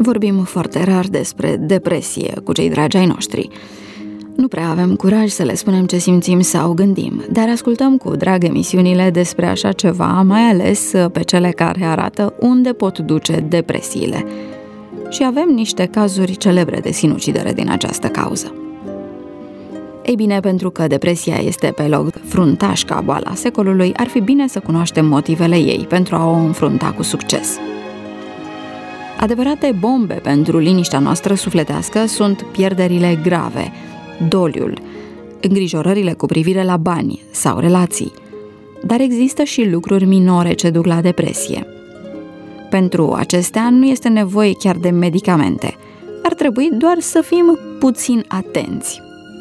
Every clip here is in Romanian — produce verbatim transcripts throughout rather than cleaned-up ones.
Vorbim foarte rar despre depresie cu cei dragi ai noștri. Nu prea avem curaj să le spunem ce simțim sau gândim, dar ascultăm cu drag emisiunile despre așa ceva, mai ales pe cele care arată unde pot duce depresiile. Și avem niște cazuri celebre de sinucidere din această cauză. Ei bine, pentru că depresia este pe loc fruntaș ca boala secolului, ar fi bine să cunoaștem motivele ei pentru a o înfrunta cu succes. Adevărate bombe pentru liniștea noastră sufletească sunt pierderile grave, doliul, îngrijorările cu privire la bani sau relații. Dar există și lucruri minore ce duc la depresie. Pentru acestea nu este nevoie chiar de medicamente. Ar trebui doar să fim puțin atenți.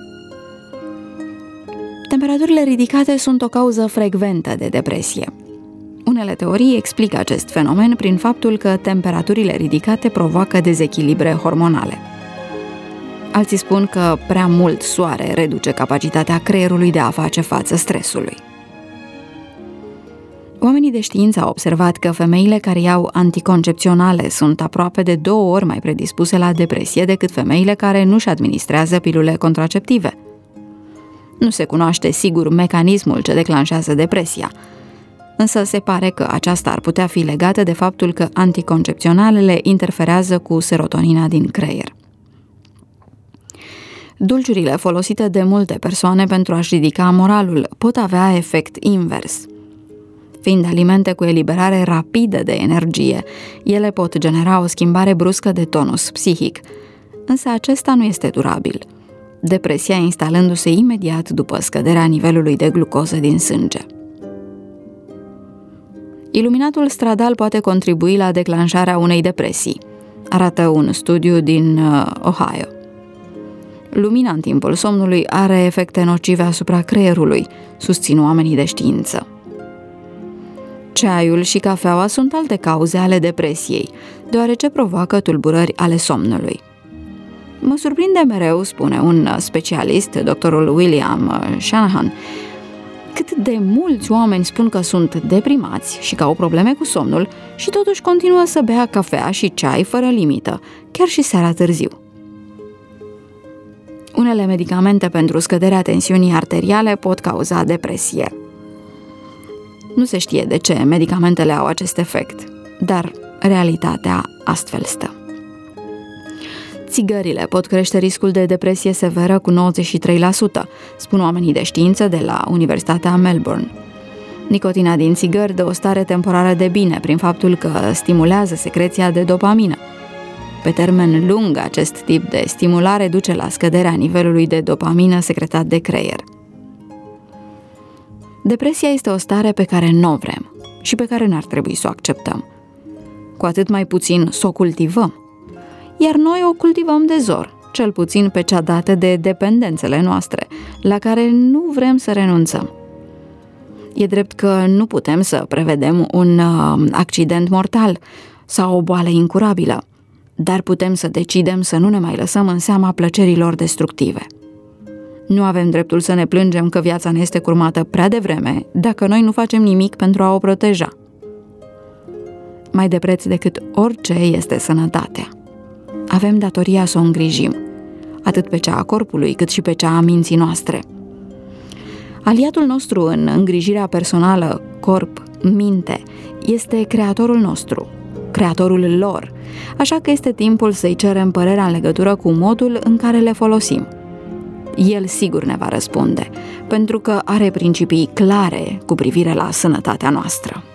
Temperaturile ridicate sunt o cauză frecventă de depresie. Unele teorii explică acest fenomen prin faptul că temperaturile ridicate provoacă dezechilibre hormonale. Alții spun că prea mult soare reduce capacitatea creierului de a face față stresului. Oamenii de știință au observat că femeile care iau anticoncepționale sunt aproape de două ori mai predispuse la depresie decât femeile care nu-și administrează pilule contraceptive. Nu se cunoaște sigur mecanismul ce declanșează depresia, însă se pare că aceasta ar putea fi legată de faptul că anticoncepționalele interferează cu serotonina din creier. Dulciurile folosite de multe persoane pentru a-și ridica moralul pot avea efect invers. Fiind alimente cu eliberare rapidă de energie, ele pot genera o schimbare bruscă de tonus psihic, însă acesta nu este durabil, depresia instalându-se imediat după scăderea nivelului de glucoză din sânge. Iluminatul stradal poate contribui la declanșarea unei depresii, arată un studiu din uh, Ohio. Lumina în timpul somnului are efecte nocive asupra creierului, susțin oamenii de știință. Ceaiul și cafeaua sunt alte cauze ale depresiei, deoarece provoacă tulburări ale somnului. Mă surprinde mereu, spune un specialist, doctorul William Shanahan, cât de mulți oameni spun că sunt deprimați și că au probleme cu somnul și totuși continuă să bea cafea și ceai fără limită, chiar și seara târziu. Unele medicamente pentru scăderea tensiunii arteriale pot cauza depresie. Nu se știe de ce medicamentele au acest efect, dar realitatea astfel stă. Țigările pot crește riscul de depresie severă cu nouăzeci și trei la sută, spun oamenii de știință de la Universitatea Melbourne. Nicotina din țigări dă o stare temporară de bine prin faptul că stimulează secreția de dopamină. Pe termen lung, acest tip de stimulare duce la scăderea nivelului de dopamină secretat de creier. Depresia este o stare pe care nu o vrem și pe care n-ar trebui să o acceptăm. Cu atât mai puțin să o cultivăm. Iar noi o cultivăm de zor, cel puțin pe cea dată de dependențele noastre, la care nu vrem să renunțăm. E drept că nu putem să prevedem un uh, accident mortal sau o boală incurabilă, dar putem să decidem să nu ne mai lăsăm în seama plăcerilor destructive. Nu avem dreptul să ne plângem că viața ne este curmată prea devreme dacă noi nu facem nimic pentru a o proteja. Mai de preț decât orice este sănătatea. Avem datoria să o îngrijim, atât pe cea a corpului cât și pe cea a minții noastre. Aliatul nostru în îngrijirea personală, corp, minte, este Creatorul nostru, Creatorul lor, așa că este timpul să-i cerem părerea în legătură cu modul în care le folosim. El sigur ne va răspunde, pentru că are principii clare cu privire la sănătatea noastră.